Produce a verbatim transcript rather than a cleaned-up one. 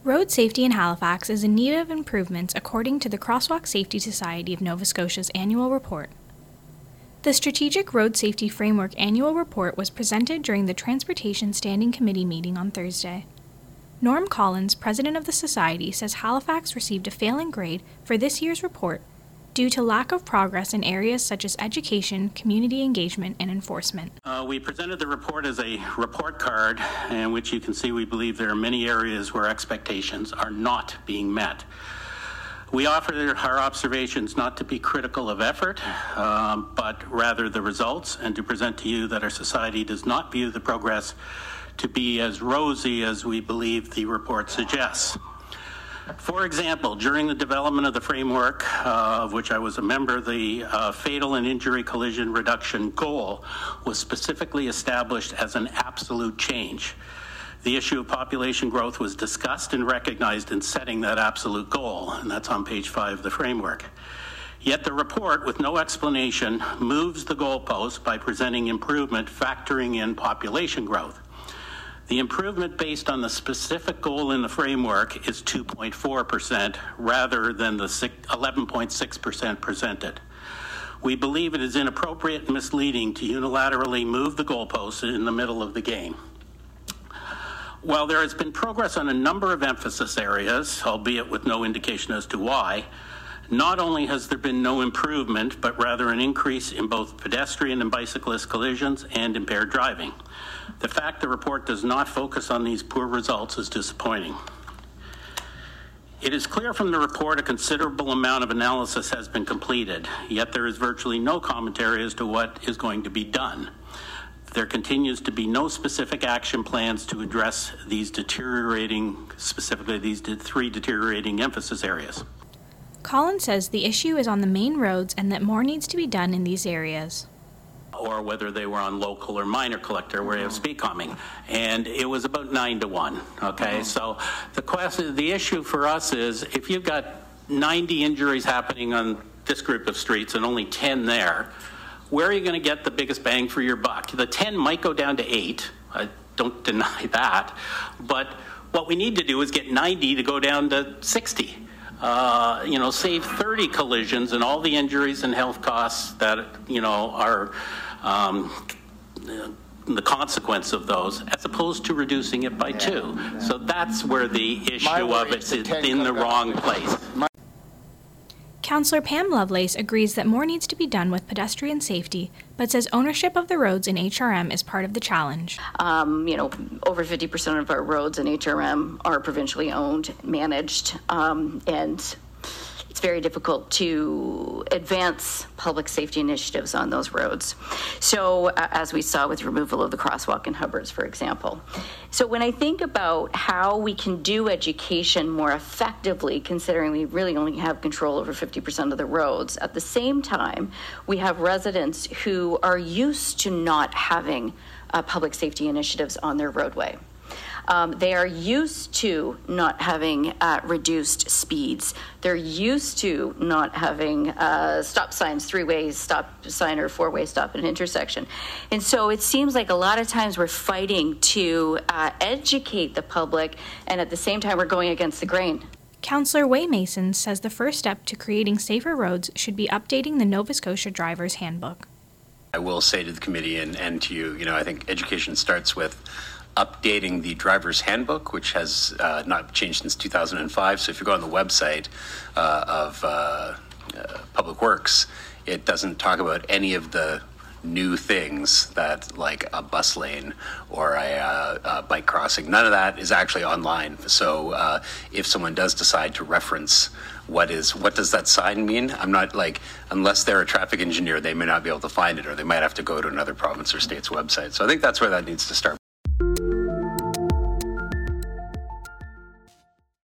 Road safety in Halifax is in need of improvements according to the Crosswalk Safety Society of Nova Scotia's annual report. The Strategic Road Safety Framework annual report was presented during the Transportation Standing Committee meeting on Thursday. Norm Collins, president of the Society, says Halifax received a failing grade for this year's report due to lack of progress in areas such as education, community engagement, and enforcement. Uh, we presented the report as a report card in which you can see we believe there are many areas where expectations are not being met. We offer our observations not to be critical of effort, um, but rather the results, and to present to you that our society does not view the progress to be as rosy as we believe the report suggests. For example, during the development of the framework, uh, of which I was a member, the uh, fatal and injury collision reduction goal was specifically established as an absolute change. The issue of population growth was discussed and recognized in setting that absolute goal, and that's on page five of the framework. Yet the report, with no explanation, moves the goalpost by presenting improvement factoring in population growth. The improvement based on the specific goal in the framework is two point four percent rather than the eleven point six percent presented. We believe it is inappropriate and misleading to unilaterally move the goalposts in the middle of the game. While there has been progress on a number of emphasis areas, albeit with no indication as to why, not only has there been no improvement, but rather an increase in both pedestrian and bicyclist collisions and impaired driving. The fact the report does not focus on these poor results is disappointing. It is clear from the report a considerable amount of analysis has been completed, yet there is virtually no commentary as to what is going to be done. There continues to be no specific action plans to address these deteriorating, specifically these three deteriorating emphasis areas. Collins says the issue is on the main roads and that more needs to be done in these areas. Or whether they were on local or minor collector where you have speed calming. And it was about nine to one, okay? Mm-hmm. So the question, the issue for us is if you've got ninety injuries happening on this group of streets and only ten there, where are you going to get the biggest bang for your buck? The ten might go down to eight. I don't deny that. But what we need to do is get ninety to go down to sixty. Uh, you know, save thirty collisions and all the injuries and health costs that, you know, are um, the consequence of those, as opposed to reducing it by yeah, two. Yeah. So that's where the issue of it is in the wrong place. My Councillor Pam Lovelace agrees that more needs to be done with pedestrian safety, but says ownership of the roads in H R M is part of the challenge. Um, you know, over fifty percent of our roads in H R M are provincially owned, managed, um, and it's very difficult to advance public safety initiatives on those roads. So uh, as we saw with removal of the crosswalk in Hubbards, for example. So when I think about how we can do education more effectively, considering we really only have control over fifty percent of the roads, at the same time, we have residents who are used to not having uh, public safety initiatives on their roadway. Um, they are used to not having uh, reduced speeds. They're used to not having uh, stop signs, three-way stop sign or four-way stop at an intersection. And so it seems like a lot of times we're fighting to uh, educate the public, and at the same time we're going against the grain. Councillor Way Mason says the first step to creating safer roads should be updating the Nova Scotia Driver's Handbook. I will say to the committee and, and to you, you know, I think education starts with updating the driver's handbook, which has uh, not changed since two thousand five. So if you go on the website uh, of uh, uh, Public Works, it doesn't talk about any of the new things that, like a bus lane or a, uh, a bike crossing. None of that is actually online. So uh, if someone does decide to reference what is what does that sign mean, I'm not like, unless they're a traffic engineer, they may not be able to find it, or they might have to go to another province or state's website. So I think that's where that needs to start.